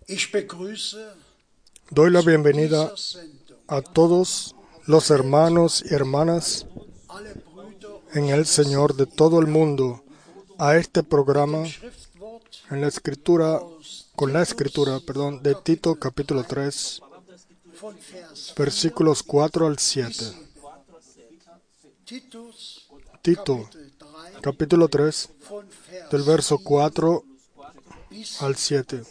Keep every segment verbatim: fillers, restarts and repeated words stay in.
Ich begrüße Doy la bienvenida a todos los hermanos y hermanas alle Brüder en el Señor de todo el mundo a este programa und Schriftwort en la escritura, aus con la Titus, escritura, perdón, de Tito capítulo tres, von Vers versículos cuatro al siete. Titus Tito Kapitel drei capítulo tres, von del Vers verso cuatro bis al siete.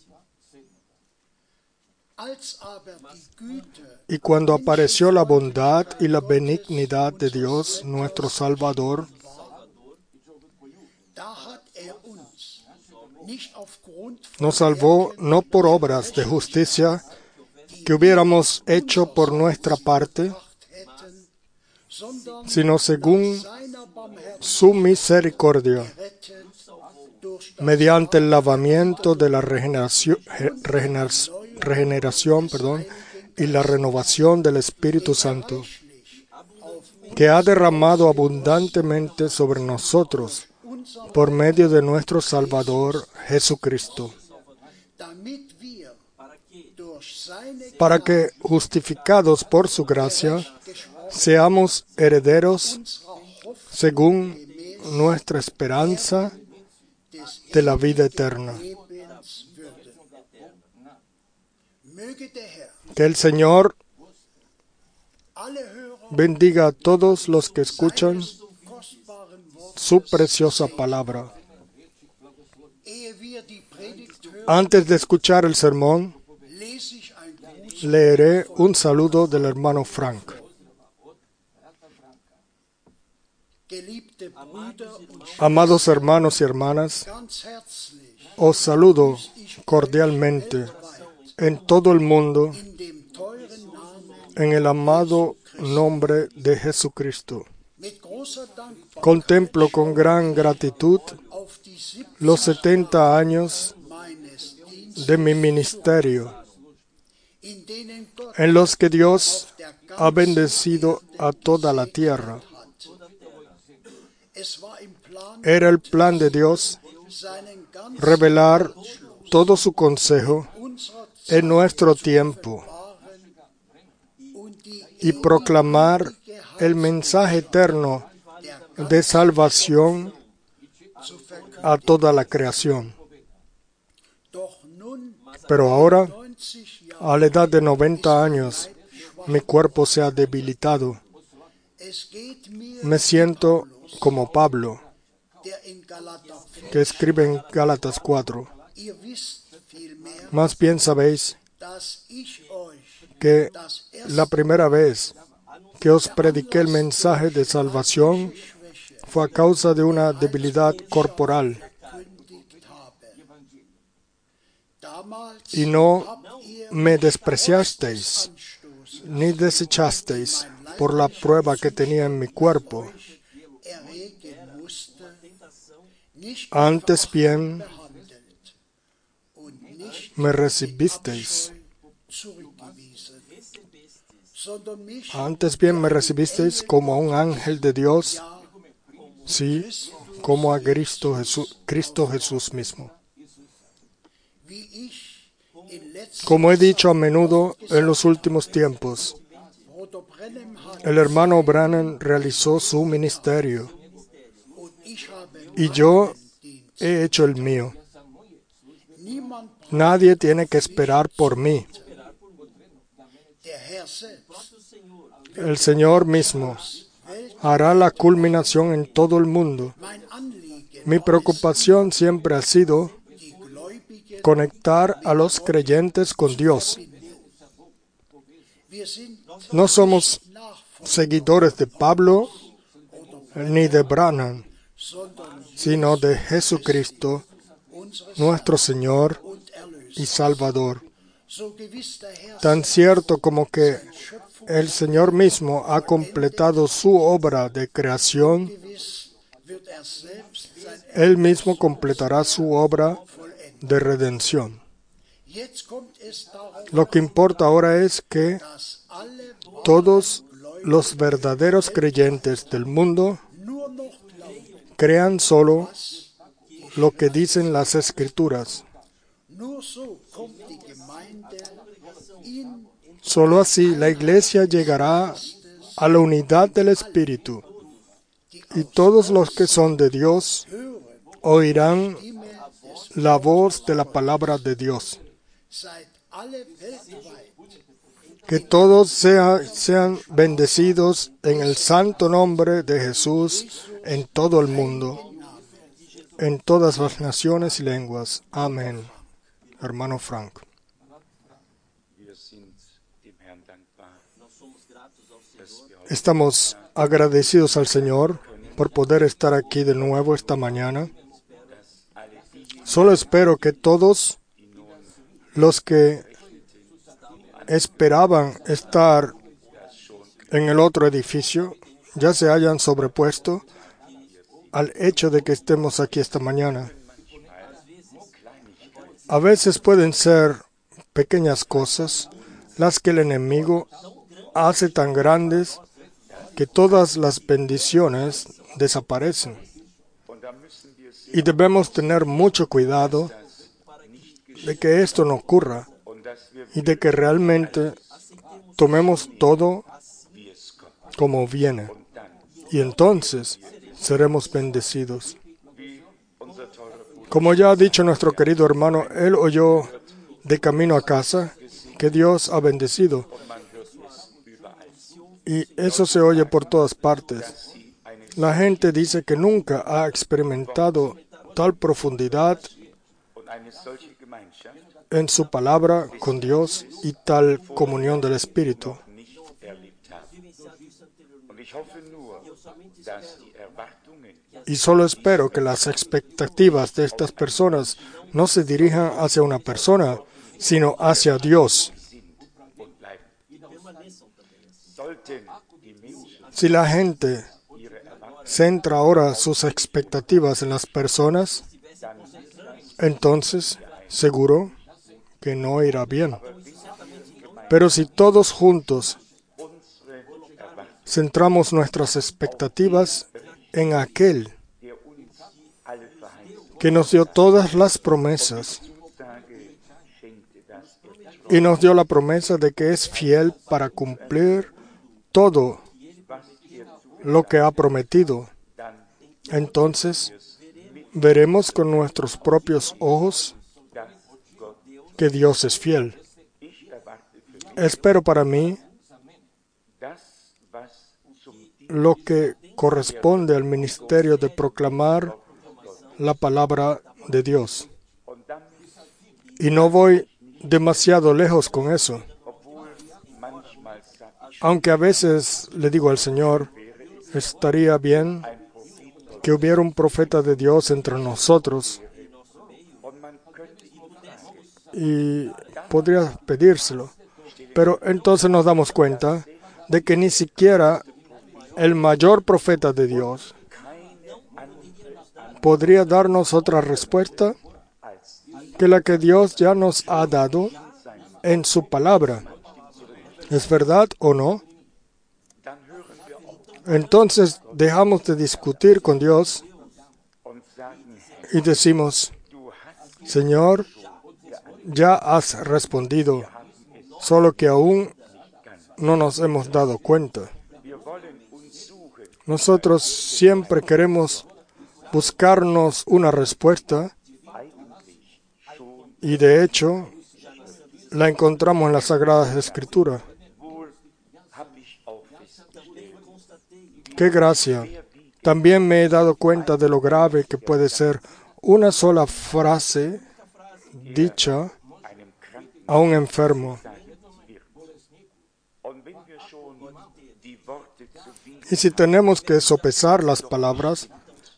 als aber die Güte Y cuando apareció la bondad y la benignidad de Dios, nuestro Salvador, da hat er uns nicht aufgrund von nos salvó no por obras de justicia que hubiéramos hecho por nuestra parte, hätten, sondern sino según seiner Barmherzigkeit su misericordia, gerettet durch das mediante el lavamiento de la regeneración, regeneración, regeneración perdón, y la renovación del Espíritu Santo, reichlich auf que ha derramado abundantemente sobre nosotros unser, por medio de nuestro Salvador Jesucristo, damit wir durch seine para que, justificados por su gracia, geschworen seamos herederos unserer Hoffnung según nuestra esperanza des de la vida eterna. Lebens würden. Möge der Herr Que el Señor alle Hörer bendiga a todos los que escuchan seines kostbaren Wortes, su preciosa palabra. ehe wir die Predigt hören, Antes de escuchar el sermón, lese ich ein Gruß. leeré un saludo del hermano Frank. Geliebte Brüder und Amados hermanos y hermanas, ganz herzlich os saludo cordialmente en todo el mundo in dem teuren Namen en el amado nombre de Jesucristo. mit großer Dankbarkeit Contemplo con gran gratitud auf die siebzig los setenta años meines Dienstes, de mi ministerio, in denen Gott en los que Dios der ha ganzen bendecido a toda la tierra. hat. Es war im Plan, Era el plan de Dios seinen ganzen revelar todo su consejo unserer en nuestro tiempo Waren und die y proclamar el mensaje eterno de salvación zu verkünden. a toda la creación. Doch nun, Pero ahora, neunzig Jahre, a la edad de noventa años, mi cuerpo se ha debilitado. es geht mir, Me siento como Pablo, der in Galater vier, que escribe en Gálatas cuatro. ihr wisst vielmehr, Más bien sabéis dass ich euch que das la erste primera vez que os prediqué el mensaje de salvación Schwäche fue a causa de una debilidad corporal, verkündigt habe. Damals y no habt ihr me despreciasteis Anstoßen ni desechasteis por la prueba que tenía en mi cuerpo. erregen musste, nicht Antes bien behandelt und nicht me recibisteis, zurückgewiesen, sondern mich antes bien me recibisteis como a un ángel de Dios, sí, como a Cristo Jesús, Cristo Jesús mismo. wie ich in letzter Como he dicho a menudo en los últimos tiempos, Bruder Brenhem hat el hermano Branham realizó su ministerio und ich habe y yo he hecho el mío. niemand, Nadie tiene que esperar por mí. der Herr selbst, El Señor mismo hará la culminación en todo el mundo. mein Anliegen, Mi preocupación siempre ha sido die Gläubigen, conectar a los creyentes con Dios. wir sind No somos Nachfolger, seguidores de Pablo ni de Branham, sondern sino de Jesucristo, unseres nuestro Señor und Erlöser. y Salvador. So gewiss der Herr Tan cierto como que el Señor mismo ha completado su obra de creación, gewiss wird er selbst sein Él mismo completará su obra vollenden. de redención. Jetzt kommt es darauf, Lo que importa ahora es que dass alle todos los verdaderos creyentes del mundo nur noch glauben, crean solo lo que dicen las Escrituras. Nur so kommt die Solo así la iglesia llegará a la unidad del Espíritu, y todos los que son de Dios oirán la voz de la palabra de Dios. Que todos sea- sean bendecidos en el santo nombre de Jesús en todo el mundo, en todas las naciones y lenguas. Amén. Hermano Frank. Wir sind dem Herrn dankbar, dass wir heute Estamos agradecidos al Señor por poder estar aquí de nuevo esta mañana. alle diejenigen, Solo espero que todos die nun los que esperaban estar das schon en el otro edificio ya se hayan sobrepuesto al hecho de que estemos aquí esta mañana. A veces pueden ser pequeñas cosas las que el enemigo hace tan grandes que todas las bendiciones desaparecen. und da müssen wir sehen, Y debemos tener mucho cuidado de que esto no ocurra und dass wir y de que realmente tomemos todo wie es kommt. como viene. Und dann, Y entonces seremos bendecidos. wie unser teurer Bruder Como ya ha dicho nuestro querido hermano, él oyó de camino a casa que Dios ha bendecido. und man hört es überall, Y eso se oye por todas partes. dass sie eine La gente dice que nunca ha experimentado tal profundidad und eine solche Gemeinschaft en su palabra con Dios y tal comunión del Espíritu. nicht erlebt haben. Und ich hoffe nur, dass die Erwartungen Y solo espero que las expectativas de estas personas no se dirijan hacia una persona, sino hacia Dios. sind und bleiben. Sollten die Menschen Si la gente ihre Erwartungen, centra ahora sus expectativas en las personas, dann entonces seguro que no irá bien. Pero si todos juntos unsere Erwartungen, centramos nuestras expectativas en aquel der uns alle Verheißungen que nos dio todas las promesas Zusage schenkte, dass er y nos dio la promesa de que es fiel para cumplir todo was er tut, lo que ha prometido, dann entonces veremos con nuestros propios ojos dass Gott, que Dios es fiel. ich erwarte für mich Espero para mí das, was zum lo que corresponde al ministerio de proclamar la palabra de Dios. und dann, Y no voy demasiado lejos con eso, obwohl manchmal sag ich, aunque a veces le digo al Señor, estaría bien ein Prophet que hubiera un profeta de Dios entre nosotros, und man könnte ihn fragen, y podría pedírselo. Pero entonces nos damos cuenta de que ni siquiera el mayor profeta de Dios keine andere podría darnos otra respuesta als que la que Dios ya nos ha dado en su palabra. ¿Es verdad o no? dann hören wir auf Entonces dejamos de discutir con Dios und sagen, Herr, y decimos, du hast Señor, ya has respondido, solo que aún no nos hemos dado cuenta. wir wollen uns suchen, Nosotros siempre queremos buscarnos una respuesta eigentlich schon, y de hecho la encontramos en las Sagradas Escrituras. wohl hab ich auch festgestellt, ¡Qué gracia! También me he dado cuenta de lo grave que puede ser una sola frase dicha einem Kranken a un enfermo. sein wird. Und wenn wir schon die Worte zu wiegen Y si tenemos que sopesar las palabras,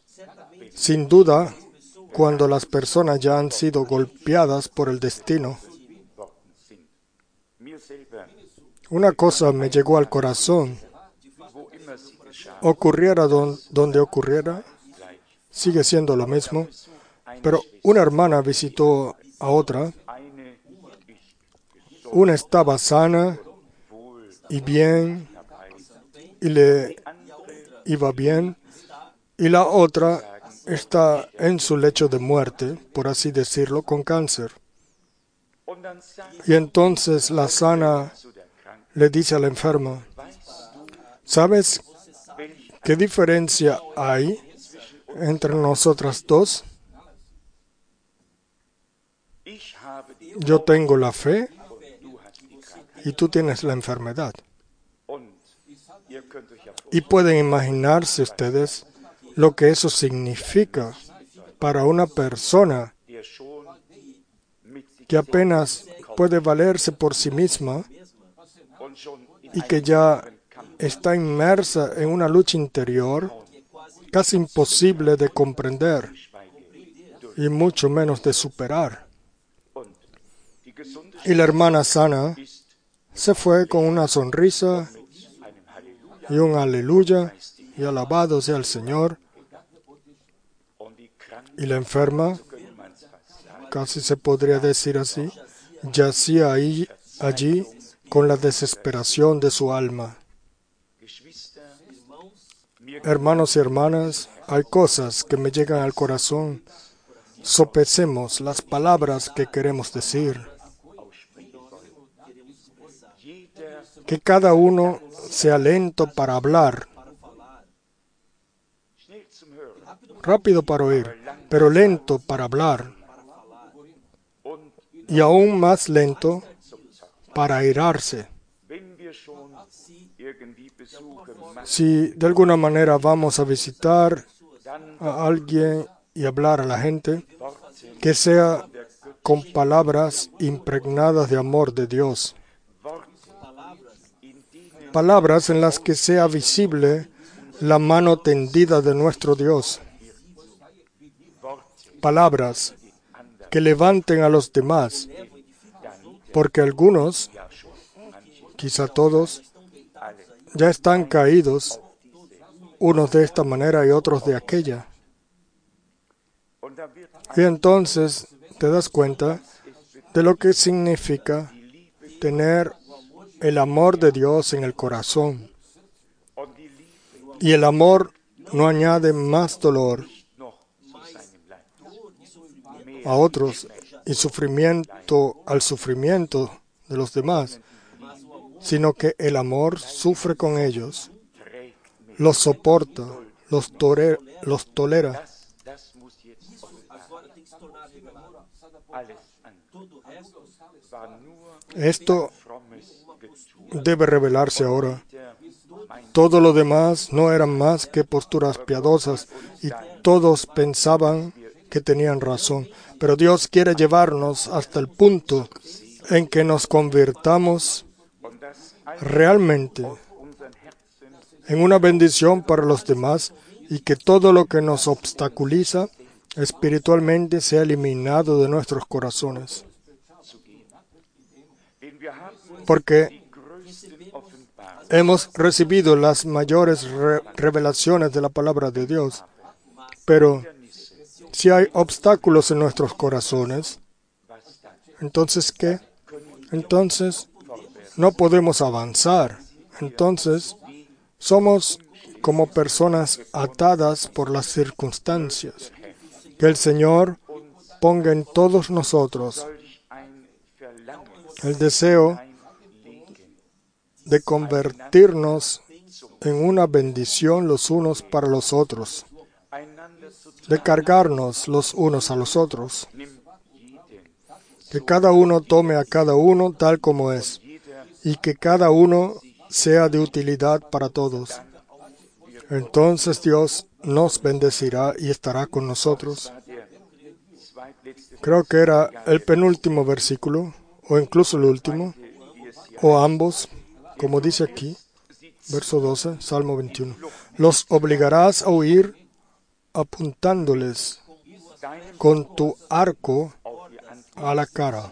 sin duda, cuando las personas ya han sido golpeadas por el destino, worden sind, mir selber, una cosa me llegó al corazón. wo immer sie geschah, Ocurriera don- donde ocurriera, gleich. sigue siendo lo mismo, pero una hermana visitó a otra, Eine ist una estaba sana wohl y bien, dabei, y le andere iba bien, y la otra está en su lecho de muerte, por así decirlo, con cáncer. und Und dann sagt Y entonces la sana zu der Kranken, le dice a la enferma, weißt du, ¿sabes welch qué diferencia hay entre nosotras dos? ich habe die Yo tengo la fe und du hast die Krankheit. y tú tienes la enfermedad. Und ihr könnt euch ja Y pueden imaginarse ustedes lo que eso significa para una persona vorstellen, der schon mit sich que apenas puede valerse por sí misma und schon in y que ya está inmersa en una lucha interior casi imposible de comprender y mucho menos de superar. und die gesunde Y la hermana sana ist se fue con una sonrisa mit einem Halleluja y un aleluya y alabado sea el Señor. und die Kranken, Y la enferma, so könnte man es fast sagen, casi se podría decir así, yacía ahí, allí con la desesperación de su alma. Geschwister, mir Hermanos y hermanas, hay cosas que me llegan al corazón. Sopesemos las palabras que queremos decir. jeder Que cada uno sea lento para hablar, schnell zum Hören rápido para oír, pero lento para hablar, und y aún más lento zum Zorn. para airarse. Wenn wir schon irgendwie Besuche machen, Si de alguna manera vamos a visitar dann a alguien y hablar a la gente, Worte, que sea con palabras impregnadas de amor de Dios. Worte, in denen Palabras en las que sea visible la mano tendida de nuestro Dios. Worte Palabras anderen que levanten a los demás, dann porque algunos, ja schon manche quizá todos, alle ya están caídos, unos de esta manera y otros de aquella. und da wird Y entonces te das cuenta de lo que significa tener el amor de Dios en el corazón. und die Liebe Y el amor no añade más dolor noch zu seinem Leid. Mehr a otros y sufrimiento al sufrimiento de los demás, sino que el amor sufre con ellos, trägt mit. los soporta, los, tore- los tolera. Das, das muss jetzt offenbar. Alles andere war nur Esto frommes Getue. debe revelarse ahora. Der mein Todo lo demás no eran más que posturas piadosas y todos pensaban que tenían razón. Pero Dios quiere llevarnos hasta el punto en que nos convirtamos und das all realmente unseren Herzen en una bendición para los demás y que todo lo que nos obstaculiza espiritualmente sea eliminado de nuestros corazones. zu gehen. Denn wir haben Porque die größten Offenbarungen hemos recibido las mayores re- revelaciones de la palabra de Dios, pero si hay obstáculos en nuestros corazones, was dann entonces ¿qué? Entonces no podemos avanzar. Entonces somos como personas atadas por las circunstancias. Que el Señor ponga en todos nosotros solch ein Verlangen el deseo einlegen, de convertirnos en una bendición los unos para los otros, einander zu de cargarnos los unos a los otros, nimmt jeden, que cada uno tome a cada uno tal como es, jeder y que cada uno sea de utilidad para todos. Entonces Dios nos bendecirá y estará con nosotros. war der zweitletzte Creo que era el penúltimo versículo, o incluso el último, wie es hier o ambos, como dice aquí, verso doce, Salmo veintiuno. Los obligarás a huir apuntándoles deinem con tu arco auf ihr Antwort. a la cara.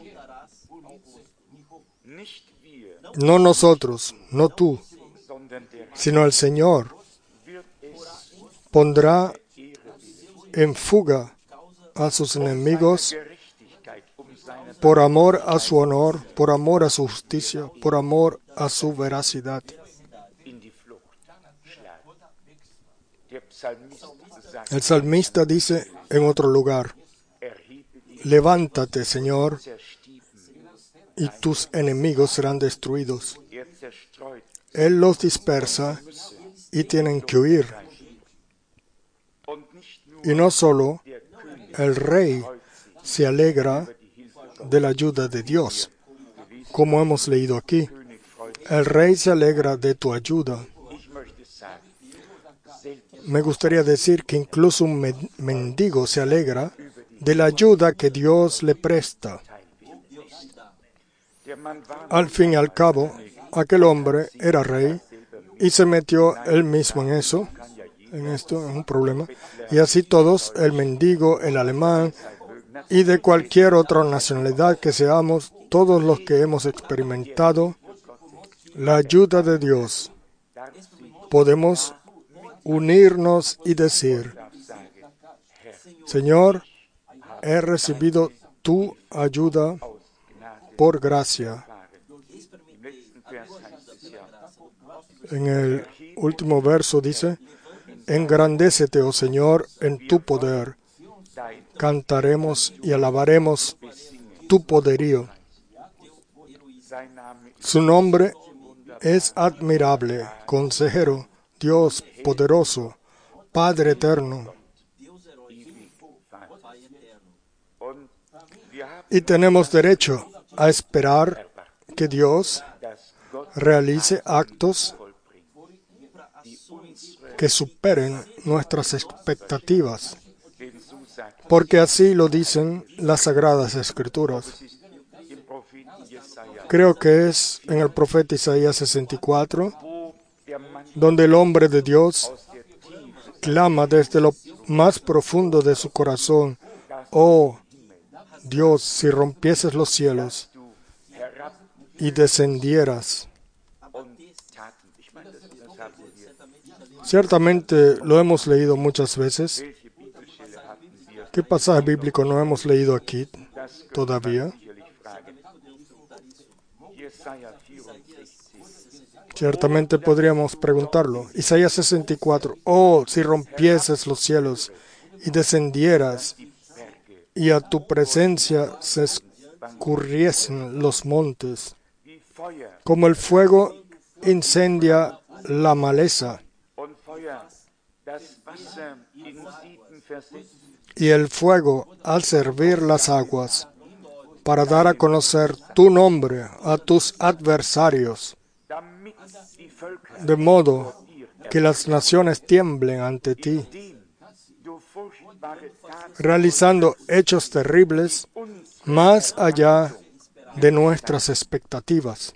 Nicht wir, No nosotros, no tú, sondern der sino el Señor wird es pondrá Ehre willen, en fuga a sus enemigos Gerechtigkeit um seiner por amor a su honor, por amor a su justicia, por amor a su veracidad. in die Flucht schlagen. Der Psalmist sagt, El salmista dice en otro lugar, erhebe dich, levántate, Señor, zerstieben y tus enemigos serán destruidos. Er zerstreut Él los dispersa y tienen que huir. und nicht nur Y no solo der König el rey freut sich se alegra über die Hilfe de la ayuda de Dios, gewesen. como hemos leído aquí. König freut sich. El rey se alegra de tu ayuda. Ich möchte sagen, selbst Me gustaría decir que incluso un men- mendigo se alegra de la ayuda que Dios le presta. der Mann war Al fin y al cabo, aquel hombre era rey y se metió él mismo en eso, en esto, en un problema. Y así todos, el mendigo, el alemán y de cualquier otra nacionalidad que seamos, todos los que hemos experimentado la ayuda de Dios, podemos unirnos y decir, Señor, he recibido tu ayuda por gracia. im letzten Vers heißt es ja, En el último verso dice, engrandécete, oh Señor, en tu poder. dein Cantaremos y alabaremos tu poderío. sein Name ist Su nombre es admirable, consejero, Dios poderoso, Padre eterno. und wir haben Y tenemos derecho a esperar que Dios das Gott realice actos vollbringt, die unsere, que superen nuestras expectativas, denn so sagt porque así lo dicen las Sagradas Escrituras. es ist im Propheten Jesaja, Creo que es en el profeta Isaías sesenta y cuatro, wo der Mann donde el hombre de Dios aus der Tiefe clama desde lo más profundo de su corazón, oh Dios, si rompieses los cielos du herab y descendieras. und Taten. Ich meine, das, das haben wir. Ciertamente lo hemos leído muchas veces. Welche Bibelstelle hatten wir? ¿Qué pasaje bíblico no hemos leído aquí Das könnte todavía? man sicherlich fragen. Jesaja vierundsechzig. Ciertamente podríamos preguntarlo. Isaías sesenta y cuatro. Oh, si rompieses los cielos y descendieras Die Berge y a tu presencia se escurriesen los montes, wie Feuer como el fuego incendia la maleza und Feuer das Wasser in Sieden versetzt, y el fuego al servir las aguas, para dar a conocer tu nombre a tus adversarios, damit die Völker de modo que las naciones tiemblen ante ti, dem du furchtbare Taten realizando hechos terribles más allá de nuestras expectativas.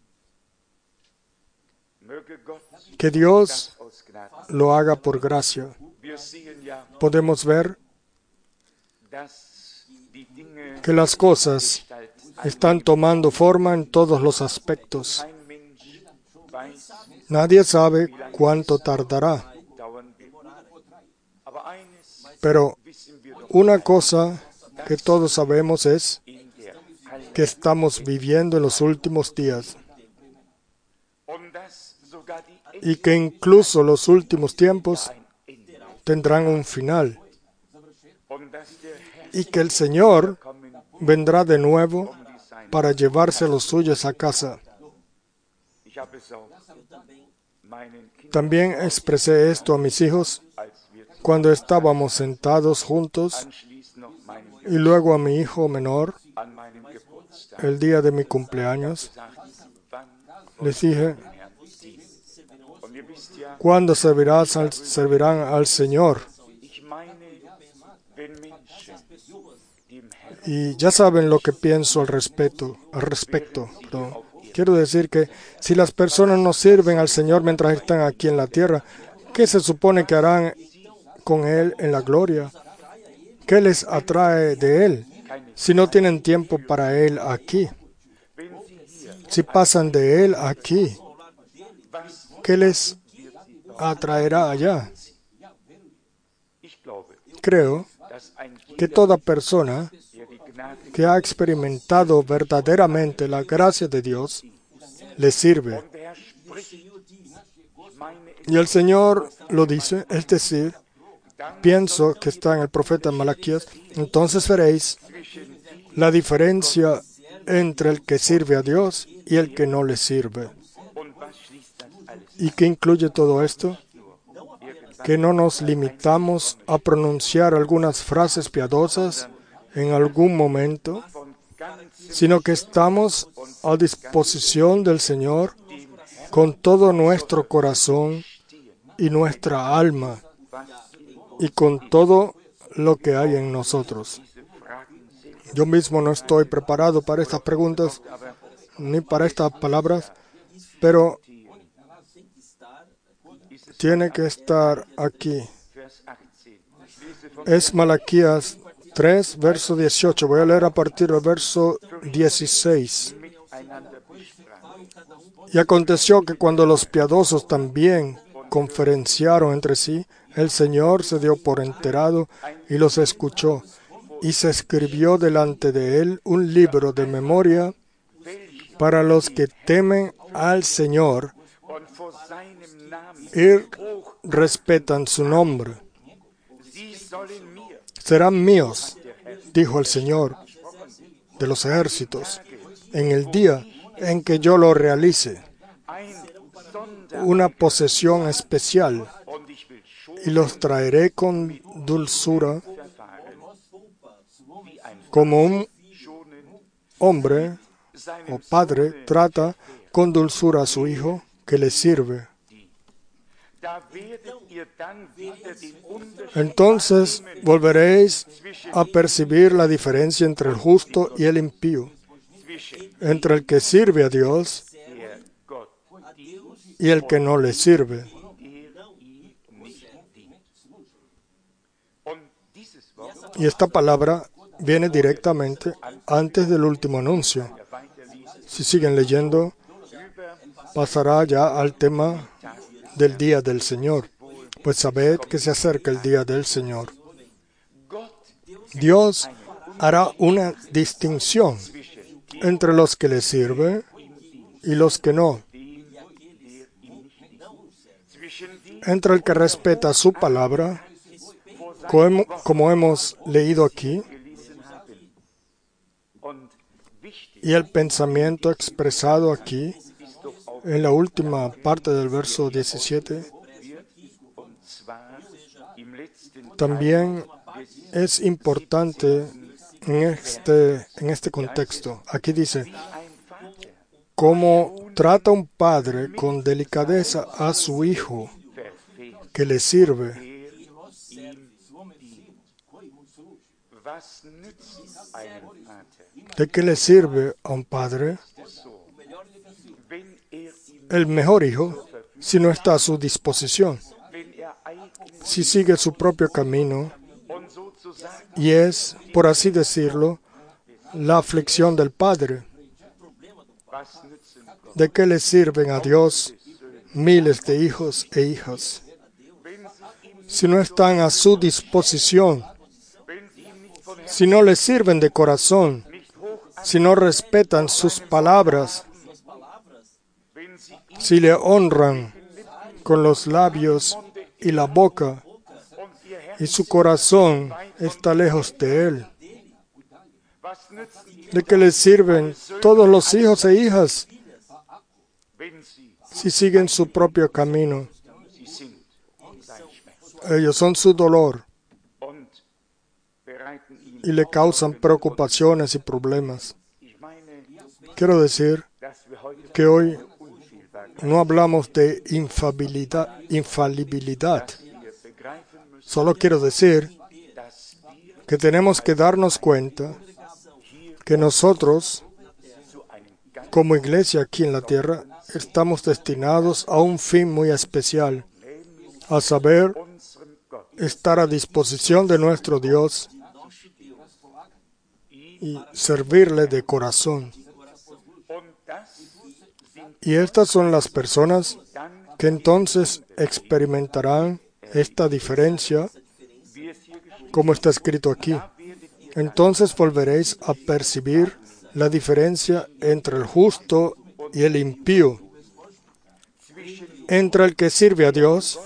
möge Gott Que Dios aus Gnade. lo haga por gracia. Wir sehen ja, Podemos ver dass die Dinge que las cosas Gestalt están tomando forma en todos los aspectos. kein Mensch weiß, Nadie sabe cuánto tardará, dauern wird. Aber eines pero wissen wir doch, una cosa que todos sabemos es in der Halle que estamos viviendo en los últimos días und dass sogar die y que incluso los últimos tiempos ein Ende tendrán un final und dass der Herr y que el Señor kommen vendrá de nuevo um die Seine. para llevarse a los suyos a casa. Ich habe es auch meinen Kindern, También expresé esto a mis hijos als wir cuando estábamos sentados juntos anschließend noch meinem, y luego a mi hijo menor an meinem Geburtstag el día de mi cumpleaños. gesagt, wann Les dije, Herrn dienen. Und ihr wisst ja, ¿cuándo servirás al- servirán al Señor? ich meine, wenn Menschen dem Herrn Y ya saben lo que pienso al respecto. Al respecto perdón. Quiero decir que si las personas no sirven al Señor mientras están aquí en la tierra, ¿qué se supone que harán con Él en la gloria? ¿Qué les atrae de Él si no tienen tiempo para Él aquí? wenn sie hier, Si pasan de Él aquí, was ¿qué les atraerá allá? ich glaube, Creo dass ein que jeder, toda persona der die Gnade que ha experimentado verdaderamente la gracia de Dios le sirve. und der Herr spricht, ich meine, Y el Señor lo dice, es decir, pienso que está en el profeta Malaquías, entonces veréis zwischen la diferencia entre el que sirve a Dios y el que no le sirve. ¿Y qué incluye todo esto? Que no nos limitamos a pronunciar algunas frases piadosas en algún momento, sino que estamos a disposición del Señor con todo nuestro corazón y nuestra alma y con todo lo que hay en nosotros. Yo mismo no estoy preparado para estas preguntas ni para estas palabras, pero tiene que estar aquí. Es Malaquías tres, verso dieciocho. Voy a leer a partir del verso dieciséis. Y aconteció que cuando los piadosos también conferenciaron entre sí, el Señor se dio por enterado y los escuchó, y se escribió delante de él un libro de memoria para los que temen al Señor y respetan su nombre. Serán míos, dijo el Señor de los ejércitos, en el día en que yo lo realice, una posesión especial, y los traeré con dulzura, como un hombre o padre trata con dulzura a su hijo que le sirve. Entonces volveréis a percibir la diferencia entre el justo y el impío, entre el que sirve a Dios y el que no le sirve. Y esta palabra viene directamente antes del último anuncio. Si siguen leyendo, pasará ya al tema del día del Señor. Pues sabed que se acerca el día del Señor. Dios hará una distinción entre los que le sirven y los que no, entre el que respeta su palabra, como, como hemos leído aquí, y el pensamiento expresado aquí en la última parte del verso diecisiete, también es importante en este, en este contexto. Aquí dice, como trata un padre con delicadeza a su hijo que le sirve. ¿De qué le sirve a un padre el mejor hijo si no está a su disposición? Si sigue su propio camino y es, por así decirlo, la aflicción del padre. ¿De qué le sirven a Dios miles de hijos e hijas si no están a su disposición, si no le sirven de corazón, si no respetan sus palabras, si le honran con los labios y la boca y su corazón está lejos de él? ¿De qué le sirven todos los hijos e hijas si siguen su propio camino? Ellos son su dolor y le causan preocupaciones y problemas. Quiero decir que hoy no hablamos de infalibilidad, infalibilidad. Solo quiero decir que tenemos que darnos cuenta que nosotros, como iglesia aquí en la tierra, estamos destinados a un fin muy especial, a saber, estar a disposición de nuestro Dios y servirle de corazón. Y estas son las personas que entonces experimentarán esta diferencia, como está escrito aquí. Entonces volveréis a percibir la diferencia entre el justo y el impío, entre el que sirve a Dios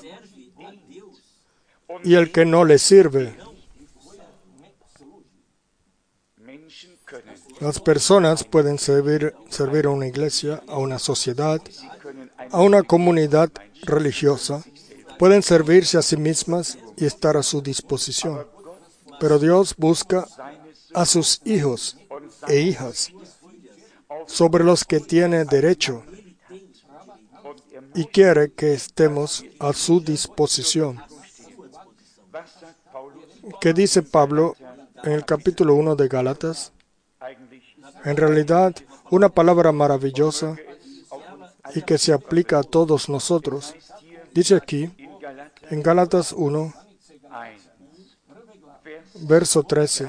y el que no le sirve. Las personas pueden servir, servir a una iglesia, a una sociedad, a una comunidad religiosa. Pueden servirse a sí mismas y estar a su disposición. Pero Dios busca a sus hijos e hijas, sobre los que tiene derecho, y quiere que estemos a su disposición. ¿Qué dice Pablo en el capítulo uno de Gálatas? En realidad, una palabra maravillosa y que se aplica a todos nosotros. Dice aquí, en Gálatas uno, verso trece,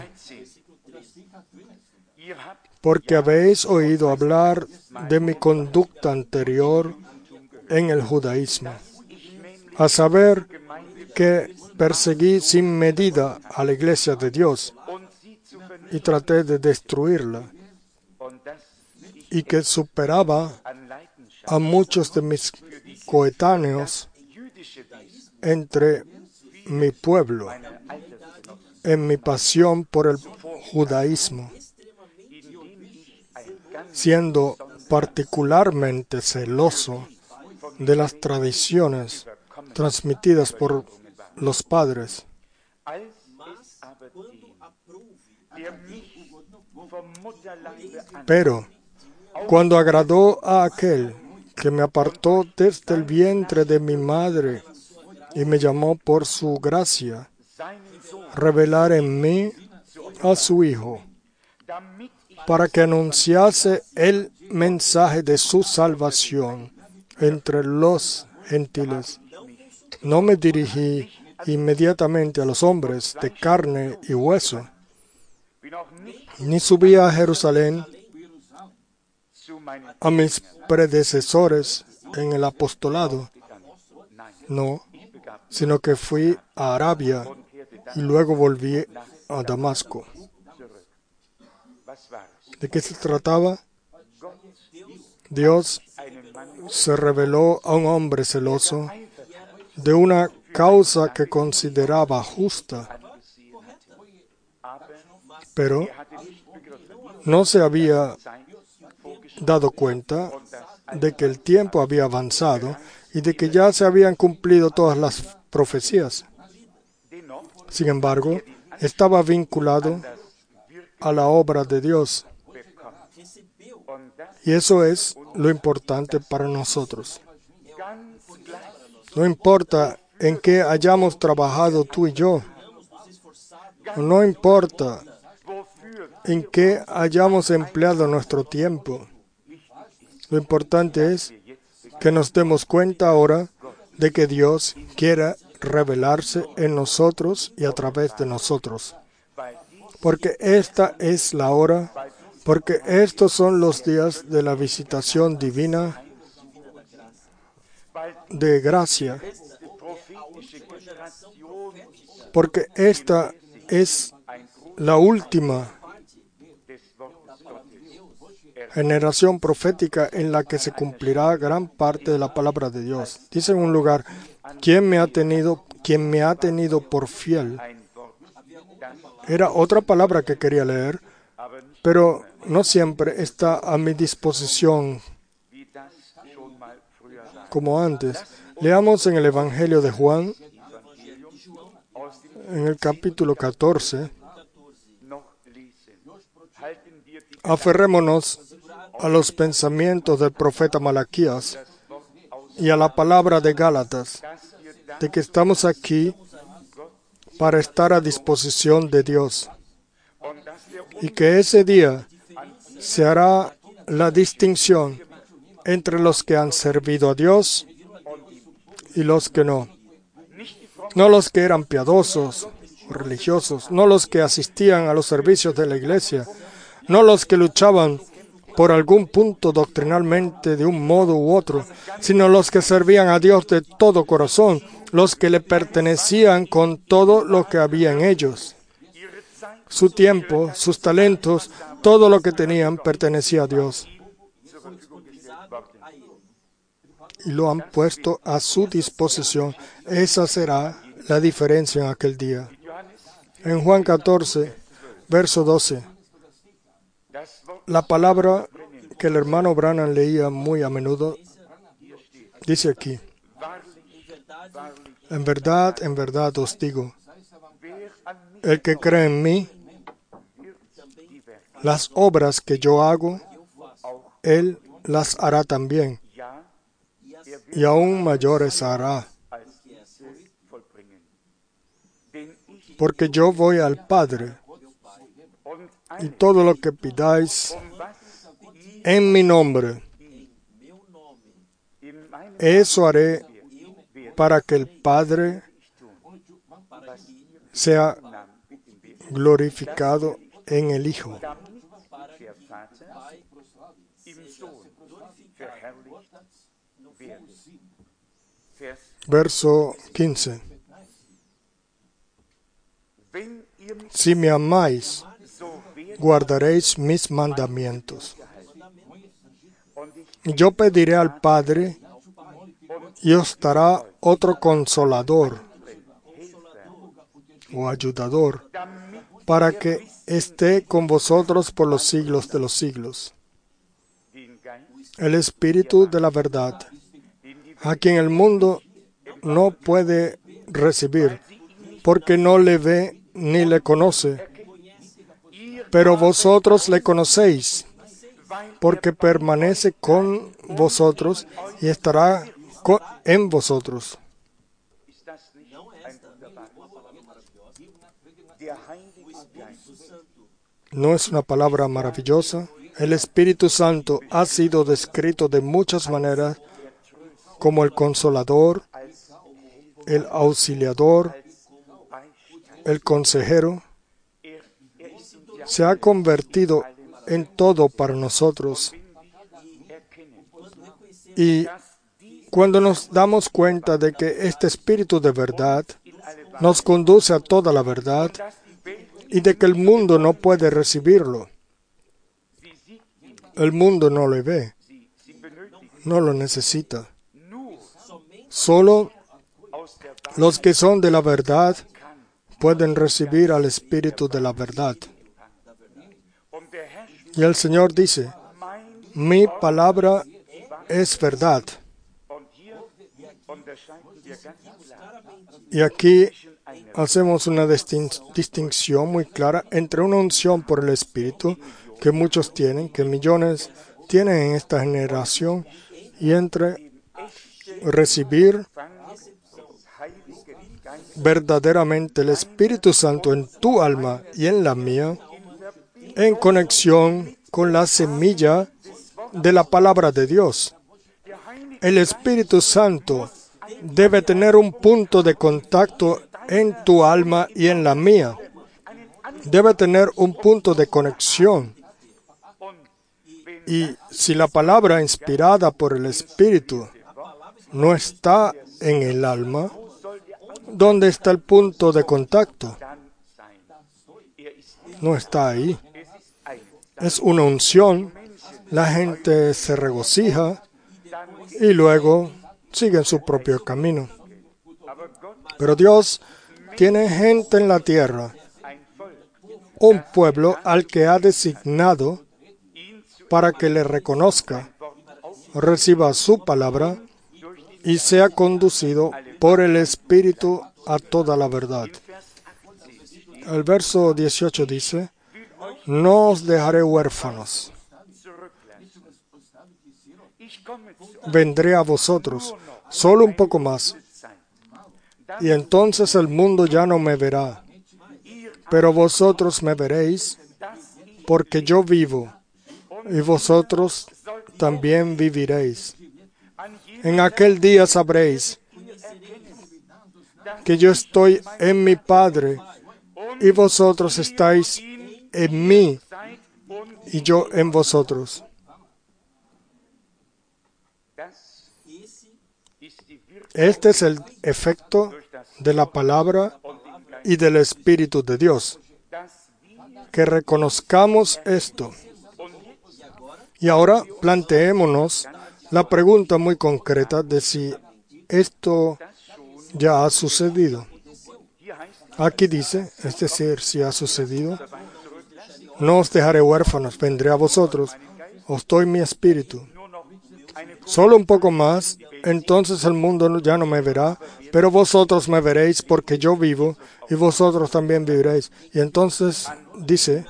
porque habéis oído hablar de mi conducta anterior en el judaísmo, a saber que perseguí sin medida a la iglesia de Dios y traté de destruirla, y que superaba a muchos de mis coetáneos entre mi pueblo en mi pasión por el judaísmo, siendo particularmente celoso de las tradiciones transmitidas por los padres. Pero cuando agradó a aquel que me apartó desde el vientre de mi madre y me llamó por su gracia, revelar en mí a su Hijo, para que anunciase el mensaje de su salvación entre los gentiles. No me dirigí inmediatamente a los hombres de carne y hueso, ni subí a Jerusalén a mis predecesores en el apostolado, no, sino que fui a Arabia y luego volví a Damasco. ¿De qué se trataba? Dios se reveló a un hombre celoso de una causa que consideraba justa, pero no se había dado cuenta de que el tiempo había avanzado y de que ya se habían cumplido todas las profecías. Sin embargo, estaba vinculado a la obra de Dios. Y eso es lo importante para nosotros. No importa en qué hayamos trabajado tú y yo. No importa en qué hayamos empleado nuestro tiempo. Lo importante es que nos demos cuenta ahora de que Dios quiere revelarse en nosotros y a través de nosotros. Porque esta es la hora, porque estos son los días de la visitación divina de gracia. Porque esta es la última generación profética en la que se cumplirá gran parte de la palabra de Dios. Dice en un lugar, ¿quién me ha tenido, quién me ha tenido por fiel? Era otra palabra que quería leer, pero no siempre está a mi disposición como antes. Leamos en el Evangelio de Juan, en el capítulo catorce. Aferrémonos a los pensamientos del profeta Malaquías y a la palabra de Gálatas, de que estamos aquí para estar a disposición de Dios, y que ese día se hará la distinción entre los que han servido a Dios y los que no. No los que eran piadosos o religiosos, no los que asistían a los servicios de la iglesia, no los que luchaban por algún punto doctrinalmente de un modo u otro, sino los que servían a Dios de todo corazón, los que le pertenecían con todo lo que había en ellos. Su tiempo, sus talentos, todo lo que tenían pertenecía a Dios. Y lo han puesto a su disposición. Esa será la diferencia en aquel día. En Juan catorce, verso doce. La palabra que el hermano Branham leía muy a menudo dice aquí: en verdad, en verdad os digo, el que cree en mí, las obras que yo hago, él las hará también, y aún mayores hará, porque yo voy al Padre, y todo lo que pidáis en mi nombre, eso haré para que el Padre sea glorificado en el Hijo. Verso quince. Si me amáis, guardaréis mis mandamientos. Yo pediré al Padre y os dará otro consolador o ayudador para que esté con vosotros por los siglos de los siglos. El Espíritu de la verdad, a quien el mundo no puede recibir, porque no le ve ni le conoce. Pero vosotros le conocéis, porque permanece con vosotros y estará co- en vosotros. ¿No es una palabra maravillosa? El Espíritu Santo ha sido descrito de muchas maneras como el consolador, el auxiliador, el consejero. Se ha convertido en todo para nosotros. Y cuando nos damos cuenta de que este Espíritu de verdad nos conduce a toda la verdad y de que el mundo no puede recibirlo, el mundo no lo ve, no lo necesita. Solo los que son de la verdad pueden recibir al Espíritu de la verdad. Y el Señor dice: mi palabra es verdad. Y aquí hacemos una distin- distinción muy clara entre una unción por el Espíritu que muchos tienen, que millones tienen en esta generación, y entre recibir verdaderamente el Espíritu Santo en tu alma y en la mía, en conexión con la semilla de la palabra de Dios. El Espíritu Santo debe tener un punto de contacto en tu alma y en la mía. Debe tener un punto de conexión. Y si la palabra inspirada por el Espíritu no está en el alma, ¿dónde está el punto de contacto? No está ahí. Es una unción. La gente se regocija y luego siguen su propio camino. Pero Dios tiene gente en la tierra, un pueblo al que ha designado para que le reconozca, reciba su palabra y sea conducido por el Espíritu a toda la verdad. El verso dieciocho dice: no os dejaré huérfanos. Vendré a vosotros, solo un poco más, y entonces el mundo ya no me verá, pero vosotros me veréis, porque yo vivo, y vosotros también viviréis. En aquel día sabréis que yo estoy en mi Padre, y vosotros estáis en mí, y yo en vosotros. Este es el efecto de la palabra y del Espíritu de Dios. Que reconozcamos esto. Y ahora planteémonos la pregunta muy concreta de si esto ya ha sucedido. Aquí dice, es decir, si ha sucedido. no os dejaré huérfanos, vendré a vosotros, os doy mi espíritu. Solo un poco más, entonces el mundo ya no me verá, pero vosotros me veréis porque yo vivo y vosotros también viviréis. Y entonces dice,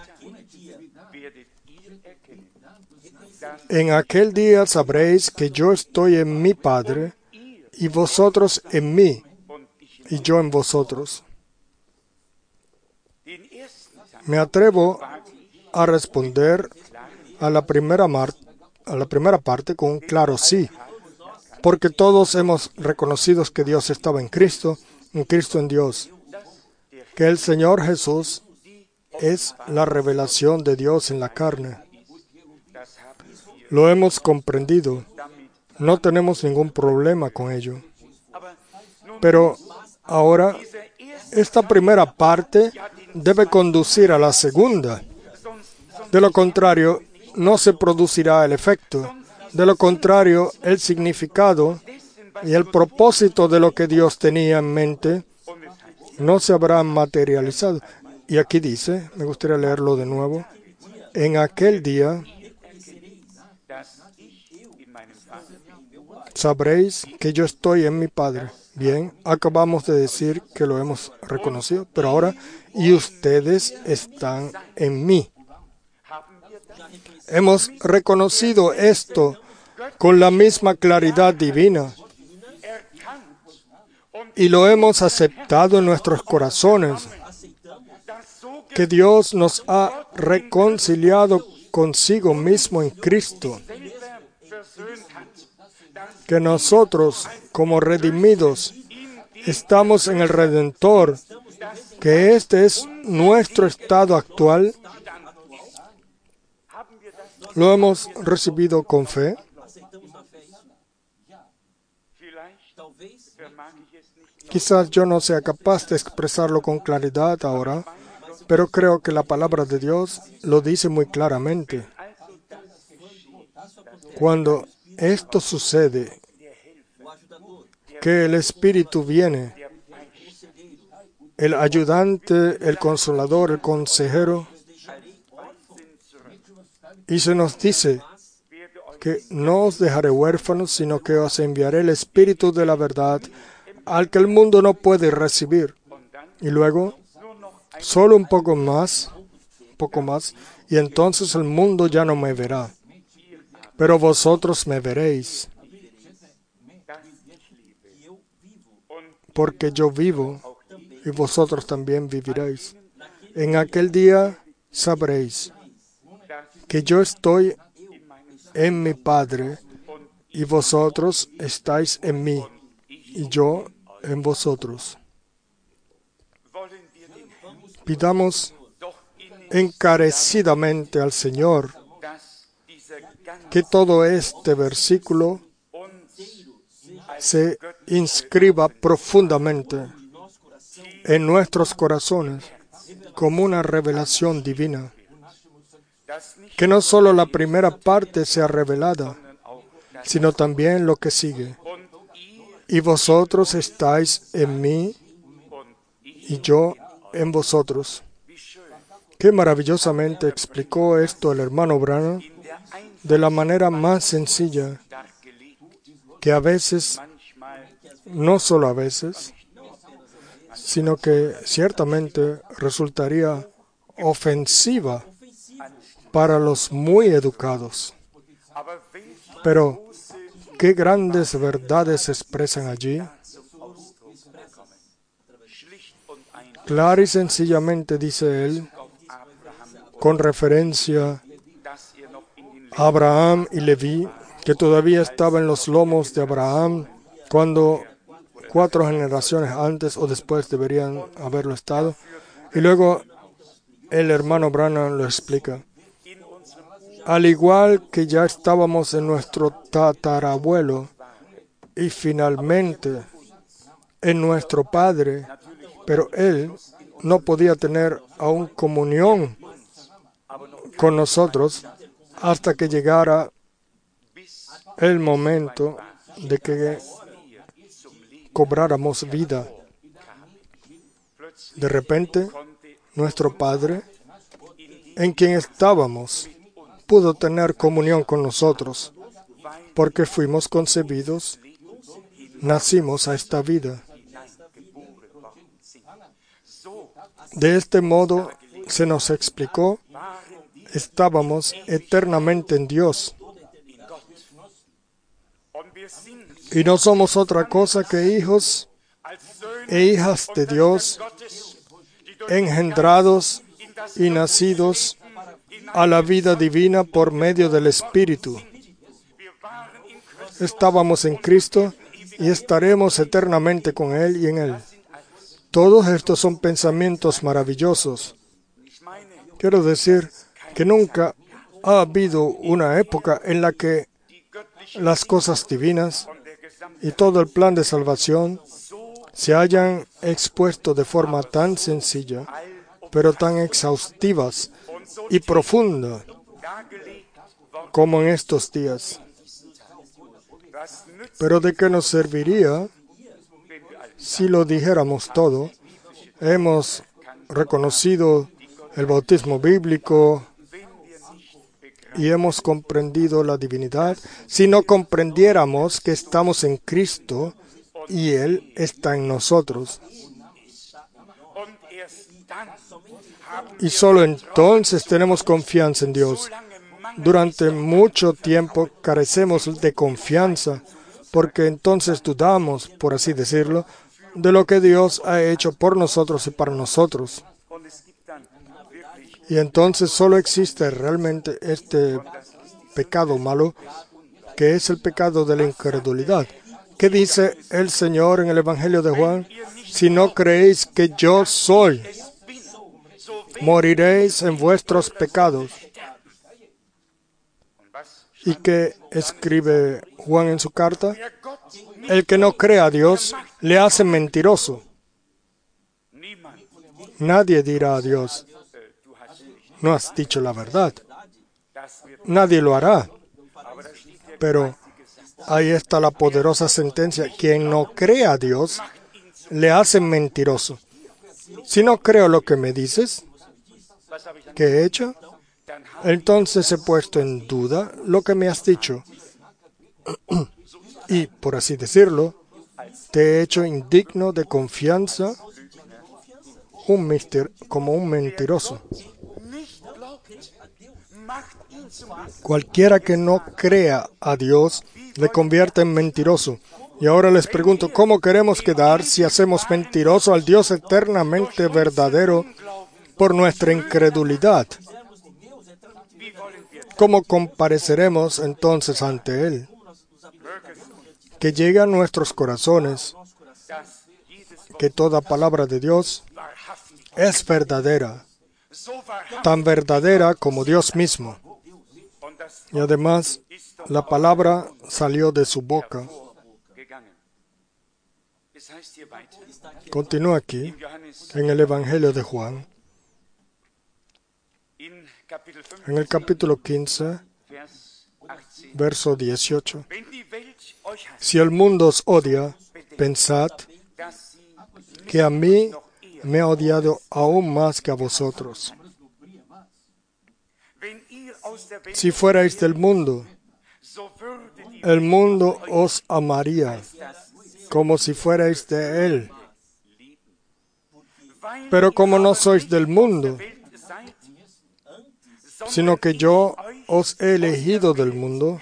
en aquel día sabréis que yo estoy en mi Padre y vosotros en mí y yo en vosotros. Me atrevo a responder a la primera, mar- a la primera parte con un claro sí, porque todos hemos reconocido que Dios estaba en Cristo, en Cristo en Dios, que el Señor Jesús es la revelación de Dios en la carne. Lo hemos comprendido, no tenemos ningún problema con ello. Pero ahora, esta primera parte debe conducir a la segunda. De lo contrario, no se producirá el efecto. De lo contrario, el significado y el propósito de lo que Dios tenía en mente no se habrán materializado. Y aquí dice, me gustaría leerlo de nuevo, en aquel día sabréis que yo estoy en mi Padre. Bien, acabamos de decir que lo hemos reconocido, pero ahora, y ustedes están en mí. Hemos reconocido esto con la misma claridad divina y lo hemos aceptado en nuestros corazones, que Dios nos ha reconciliado consigo mismo en Cristo, que nosotros, como redimidos, estamos en el Redentor, que este es nuestro estado actual. ¿Lo hemos recibido con fe? Quizás yo no sea capaz de expresarlo con claridad ahora, pero creo que la palabra de Dios lo dice muy claramente. Cuando esto sucede, que el Espíritu viene, el ayudante, el consolador, el consejero, y se nos dice que no os dejaré huérfanos, sino que os enviaré el Espíritu de la verdad, al que el mundo no puede recibir. Y luego, solo un poco más, poco más, y entonces el mundo ya no me verá, pero vosotros me veréis, porque yo vivo y vosotros también viviréis. En aquel día sabréis que yo estoy en mi Padre y vosotros estáis en mí y yo en vosotros. Pidamos encarecidamente al Señor que todo este versículo se inscriba profundamente en nuestros corazones como una revelación divina. Que no solo la primera parte sea revelada, sino también lo que sigue. Y vosotros estáis en mí y yo en vosotros. Qué maravillosamente explicó esto el hermano Branham de la manera más sencilla, que a veces, no solo a veces, sino que ciertamente resultaría ofensiva para los muy educados. Pero, ¿qué grandes verdades se expresan allí? Clara y sencillamente dice él, con referencia a Abraham y Leví, que todavía estaba en los lomos de Abraham, cuando cuatro generaciones antes o después deberían haberlo estado. Y luego el hermano Branham lo explica. Al igual que ya estábamos en nuestro tatarabuelo y finalmente en nuestro padre, pero él no podía tener aún comunión con nosotros hasta que llegara el momento de que cobráramos vida. De repente, nuestro Padre en quien estábamos, pudo tener comunión con nosotros, porque fuimos concebidos, nacimos a esta vida. De este modo se nos explicó, estábamos eternamente en Dios. Y no somos otra cosa que hijos e hijas de Dios, engendrados y nacidos a la vida divina por medio del Espíritu. Estábamos en Cristo y estaremos eternamente con Él y en Él. Todos estos son pensamientos maravillosos. Quiero decir que nunca ha habido una época en la que las cosas divinas y todo el plan de salvación se hayan expuesto de forma tan sencilla, pero tan exhaustivas y profunda como en estos días. Pero ¿de qué nos serviría si lo dijéramos todo? Hemos reconocido el bautismo bíblico y hemos comprendido la divinidad. Si no comprendiéramos que estamos en Cristo y Él está en nosotros. Y solo entonces tenemos confianza en Dios. Durante mucho tiempo carecemos de confianza, porque entonces dudamos, por así decirlo, de lo que Dios ha hecho por nosotros y para nosotros. Y entonces solo existe realmente este pecado malo, que es el pecado de la incredulidad. ¿Qué dice el Señor en el Evangelio de Juan? Si no creéis que yo soy, moriréis en vuestros pecados. ¿Y qué escribe Juan en su carta? El que no cree a Dios le hace mentiroso. Nadie dirá a Dios, no has dicho la verdad. Nadie lo hará. Pero ahí está la poderosa sentencia. Quien no cree a Dios le hace mentiroso. Si no creo lo que me dices, ¿qué he hecho? Entonces he puesto en duda lo que me has dicho. Y, por así decirlo, te he hecho indigno de confianza un mister, como un mentiroso. Cualquiera que no crea a Dios le convierte en mentiroso. Y ahora les pregunto, ¿cómo queremos quedar si hacemos mentiroso al Dios eternamente verdadero por nuestra incredulidad? ¿Cómo compareceremos entonces ante Él? Que llegue a nuestros corazones que toda palabra de Dios es verdadera, tan verdadera como Dios mismo. Y además, la palabra salió de su boca. Continúa aquí, en el Evangelio de Juan, en el capítulo quince, verso dieciocho. Si el mundo os odia, pensad que a mí me ha odiado aún más que a vosotros. Si fuerais del mundo, el mundo os amaría como si fuerais de él. Pero como no sois del mundo, sino que yo os he elegido del mundo,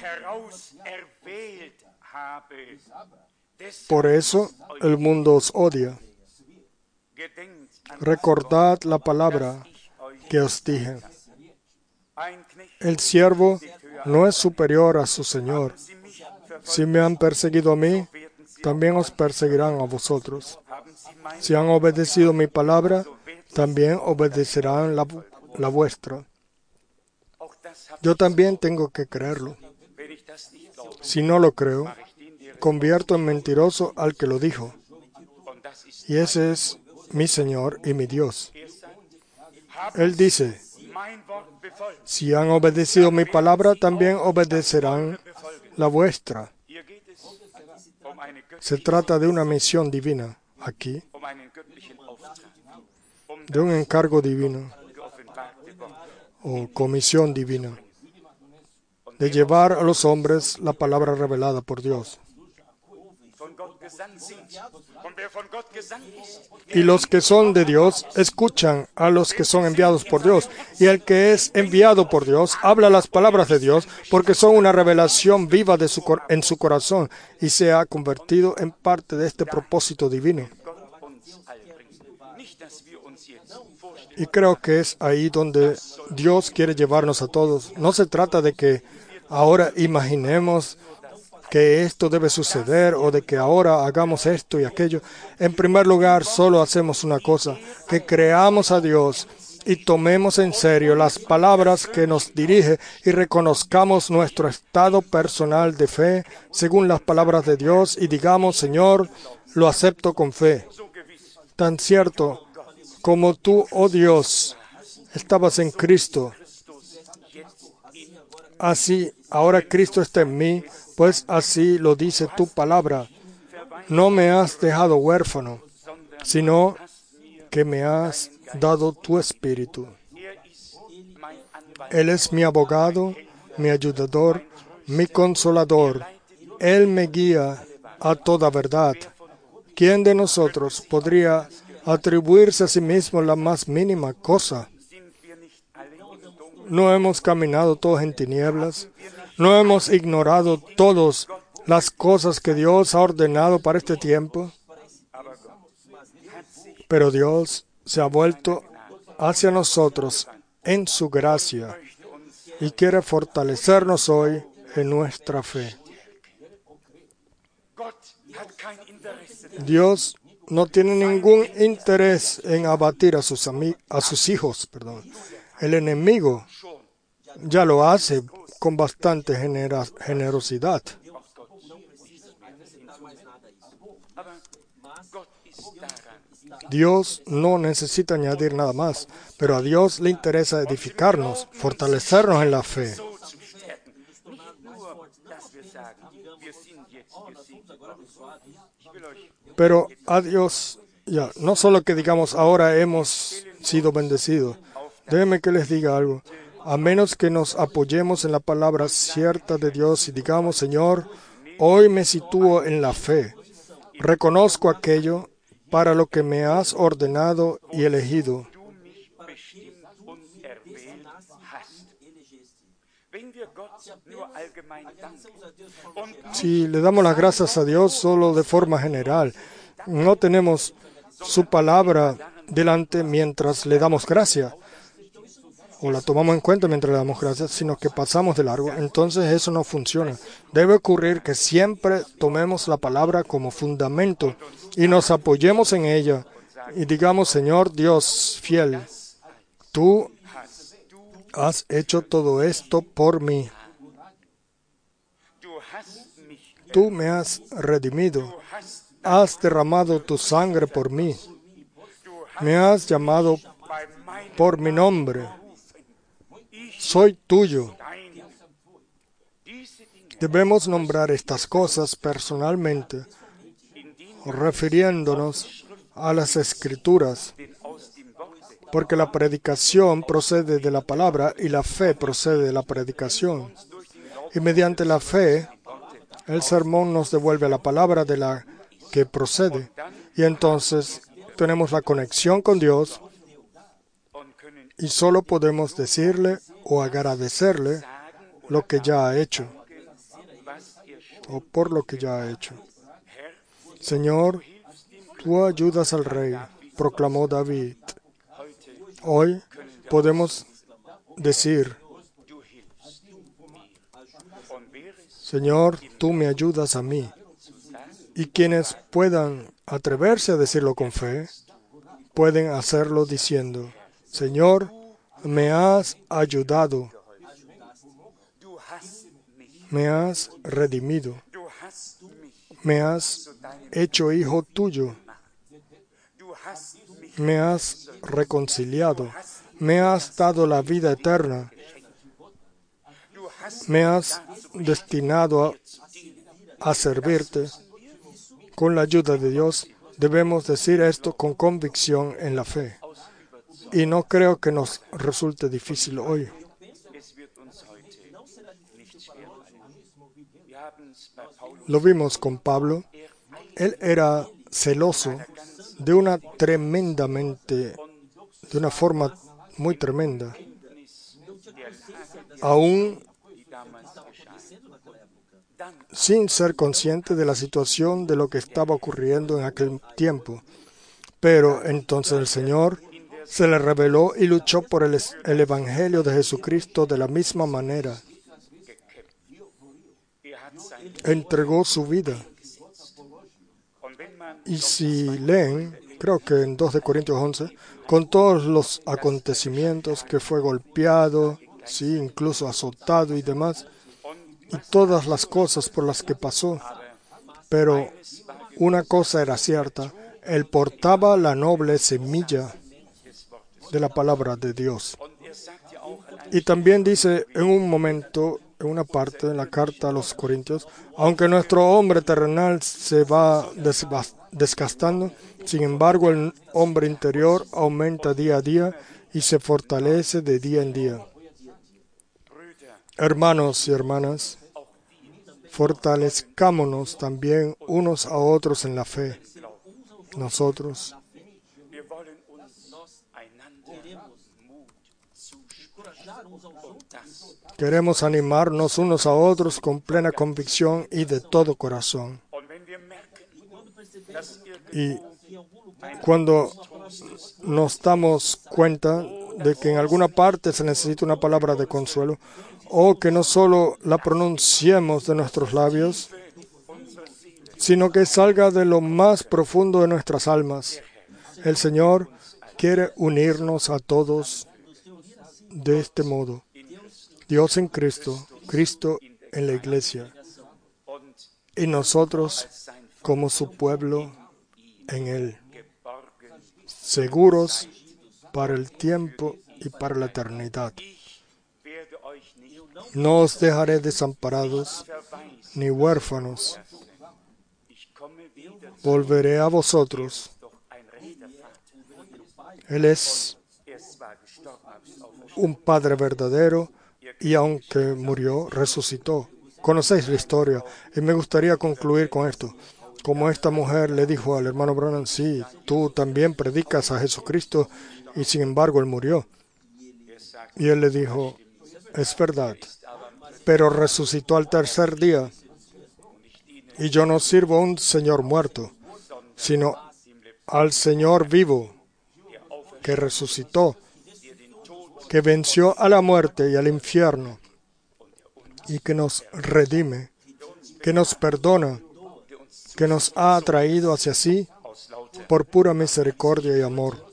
por eso el mundo os odia. Recordad la palabra que os dije. El siervo no es superior a su Señor. Si me han perseguido a mí, también os perseguirán a vosotros. Si han obedecido mi palabra, también obedecerán la, la vuestra. Yo también tengo que creerlo. Si no lo creo, convierto en mentiroso al que lo dijo. Y ese es mi Señor y mi Dios. Él dice, si han obedecido mi palabra, también obedecerán la vuestra. Se trata de una misión divina aquí, de un encargo divino. o comisión divina, de llevar a los hombres la palabra revelada por Dios. Y los que son de Dios escuchan a los que son enviados por Dios. Y el que es enviado por Dios habla las palabras de Dios porque son una revelación viva de su cor- en su corazón y se ha convertido en parte de este propósito divino. Y creo que es ahí donde Dios quiere llevarnos a todos. No se trata de que ahora imaginemos que esto debe suceder o de que ahora hagamos esto y aquello. En primer lugar, solo hacemos una cosa, que creamos a Dios y tomemos en serio las palabras que nos dirige y reconozcamos nuestro estado personal de fe según las palabras de Dios y digamos, Señor, lo acepto con fe. Tan cierto como tú, oh Dios, estabas en Cristo, así ahora Cristo está en mí, pues así lo dice tu palabra. No me has dejado huérfano, sino que me has dado tu espíritu. Él es mi abogado, mi ayudador, mi consolador. Él me guía a toda verdad. ¿Quién de nosotros podría atribuirse a sí mismo la más mínima cosa? ¿No hemos caminado todos en tinieblas? ¿No hemos ignorado todas las cosas que Dios ha ordenado para este tiempo? Pero Dios se ha vuelto hacia nosotros en su gracia y quiere fortalecernos hoy en nuestra fe. Dios no tiene ningún interés en abatir a sus, ami- a sus hijos. Perdón. El enemigo ya lo hace con bastante genera- generosidad. Dios no necesita añadir nada más, pero a Dios le interesa edificarnos, fortalecernos en la fe. Pero a Dios, ya, no solo que digamos ahora hemos sido bendecidos. Déjenme que les diga algo. A menos que nos apoyemos en la palabra cierta de Dios y digamos, Señor, hoy me sitúo en la fe. Reconozco aquello para lo que me has ordenado y elegido. Si le damos las gracias a Dios solo de forma general, no tenemos su palabra delante mientras le damos gracia, o la tomamos en cuenta mientras le damos gracias, sino que pasamos de largo, entonces eso no funciona. Debe ocurrir que siempre tomemos la palabra como fundamento y nos apoyemos en ella y digamos, Señor Dios fiel, tú has hecho todo esto por mí. Tú me has redimido, has derramado tu sangre por mí, me has llamado por mi nombre, soy tuyo. Debemos nombrar estas cosas personalmente, refiriéndonos a las Escrituras, porque la predicación procede de la palabra y la fe procede de la predicación. Y mediante la fe, el sermón nos devuelve la palabra de la que procede. Y entonces tenemos la conexión con Dios y solo podemos decirle o agradecerle lo que ya ha hecho o por lo que ya ha hecho. Señor, tú ayudas al rey, proclamó David. Hoy podemos decir, Señor, tú me ayudas a mí. Y quienes puedan atreverse a decirlo con fe, pueden hacerlo diciendo, Señor, me has ayudado, me has redimido, me has hecho hijo tuyo, me has reconciliado, me has dado la vida eterna, me has destinado a, a servirte. Con la ayuda de Dios, debemos decir esto con convicción en la fe. y no creo que nos resulte difícil hoy. Es wird uns heute nicht schwerfallen. Wir haben es bei Paulus. Lo vimos con Pablo. Él era celoso de una tremendamente, de una forma muy tremenda, aún sin ser consciente de la situación de lo que estaba ocurriendo en aquel tiempo. Pero entonces el Señor se le reveló y luchó por el, el Evangelio de Jesucristo de la misma manera. Entregó su vida. Y si leen, creo que en dos de Corintios once, con todos los acontecimientos que fue golpeado, sí, incluso azotado y demás, y todas las cosas por las que pasó, pero una cosa era cierta, él portaba la noble semilla de la palabra de Dios. Y también dice en un momento, en una parte de la carta a los Corintios, aunque nuestro hombre terrenal se va desgastando, sin embargo el hombre interior aumenta día a día y se fortalece de día en día. Hermanos y hermanas, fortalezcámonos también unos a otros en la fe. Nosotros queremos animarnos unos a otros con plena convicción y de todo corazón. Y cuando nos damos cuenta de que en alguna parte se necesita una palabra de consuelo, o que no solo la pronunciemos de nuestros labios, sino que salga de lo más profundo de nuestras almas. El Señor quiere unirnos a todos de este modo. Dios en Cristo, Cristo en la Iglesia, y nosotros como su pueblo en Él, seguros para el tiempo y para la eternidad. No os dejaré desamparados ni huérfanos. Volveré a vosotros. Él es un Padre verdadero y aunque murió, resucitó. Conocéis la historia y me gustaría concluir con esto. Como esta mujer le dijo al hermano Branham, sí, tú también predicas a Jesucristo y sin embargo él murió. Y él le dijo, es verdad, pero resucitó al tercer día. Y yo no sirvo a un Señor muerto, sino al Señor vivo, que resucitó, que venció a la muerte y al infierno, y que nos redime, que nos perdona, que nos ha atraído hacia sí por pura misericordia y amor.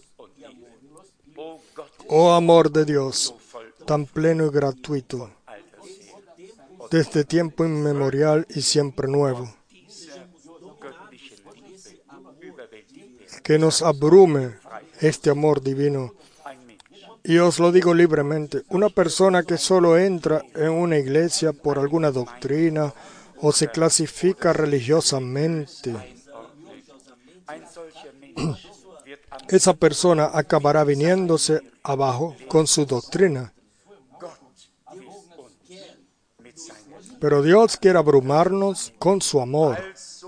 Oh amor de Dios, tan pleno y gratuito, desde tiempo inmemorial y siempre nuevo, que nos abrume este amor divino. Y os lo digo libremente, una persona que solo entra en una iglesia por alguna doctrina o se clasifica religiosamente, esa persona acabará viniéndose abajo con su doctrina. Pero Dios quiere abrumarnos con su amor.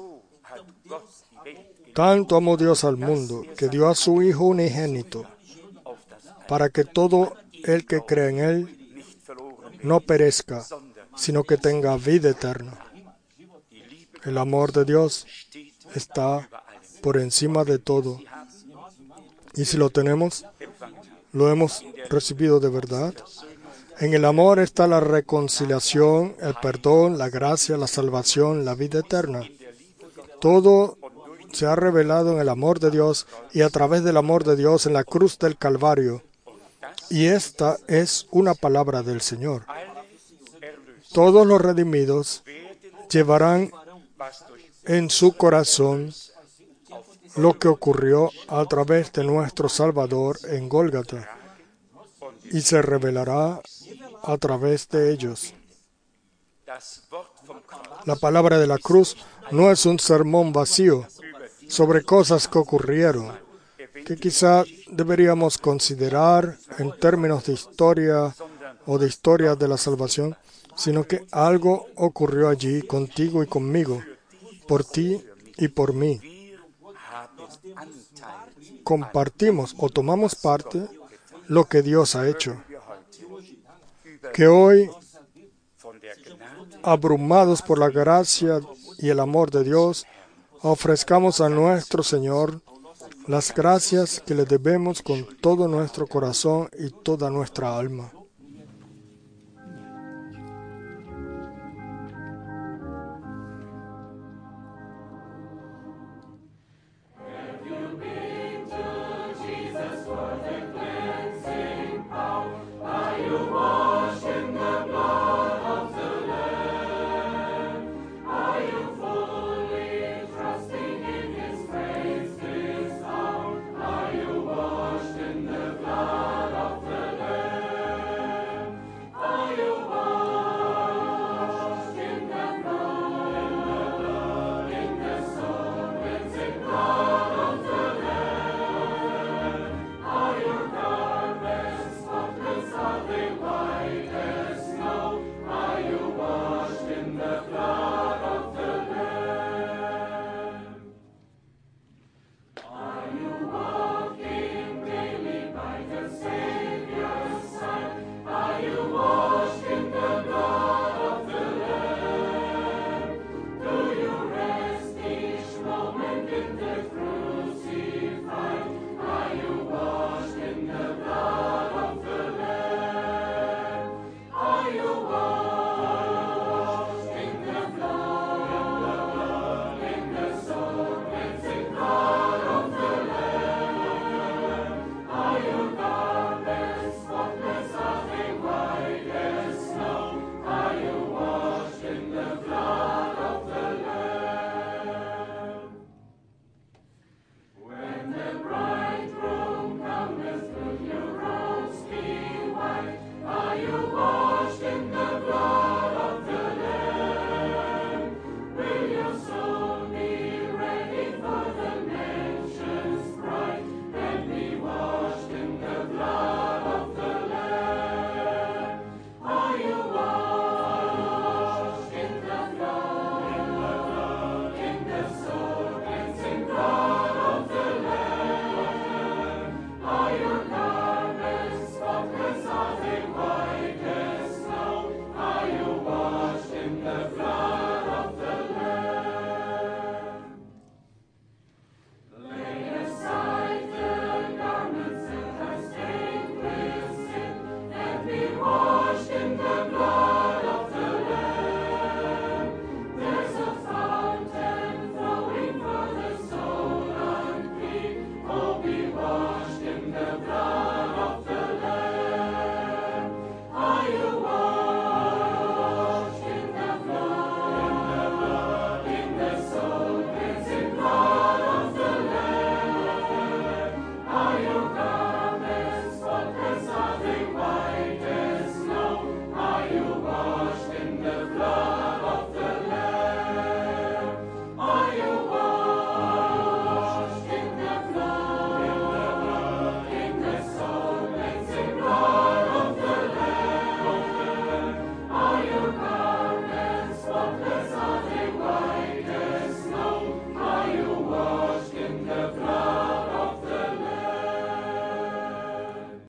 Tanto amó Dios al mundo, que dio a su Hijo unigénito, para que todo el que cree en Él no perezca, sino que tenga vida eterna. El amor de Dios está por encima de todo. Y si lo tenemos, lo hemos recibido de verdad. En el amor está la reconciliación, el perdón, la gracia, la salvación, la vida eterna. Todo se ha revelado en el amor de Dios y a través del amor de Dios en la cruz del Calvario. Y esta es una palabra del Señor. Todos los redimidos llevarán en su corazón lo que ocurrió a través de nuestro Salvador en Gólgata y se revelará a través de ellos. La palabra de la cruz no es un sermón vacío sobre cosas que ocurrieron, que quizá deberíamos considerar en términos de historia o de historia de la salvación, sino que algo ocurrió allí contigo y conmigo, por ti y por mí. Compartimos o tomamos parte lo que Dios ha hecho. Que hoy, abrumados por la gracia y el amor de Dios, ofrezcamos a nuestro Señor las gracias que le debemos con todo nuestro corazón y toda nuestra alma.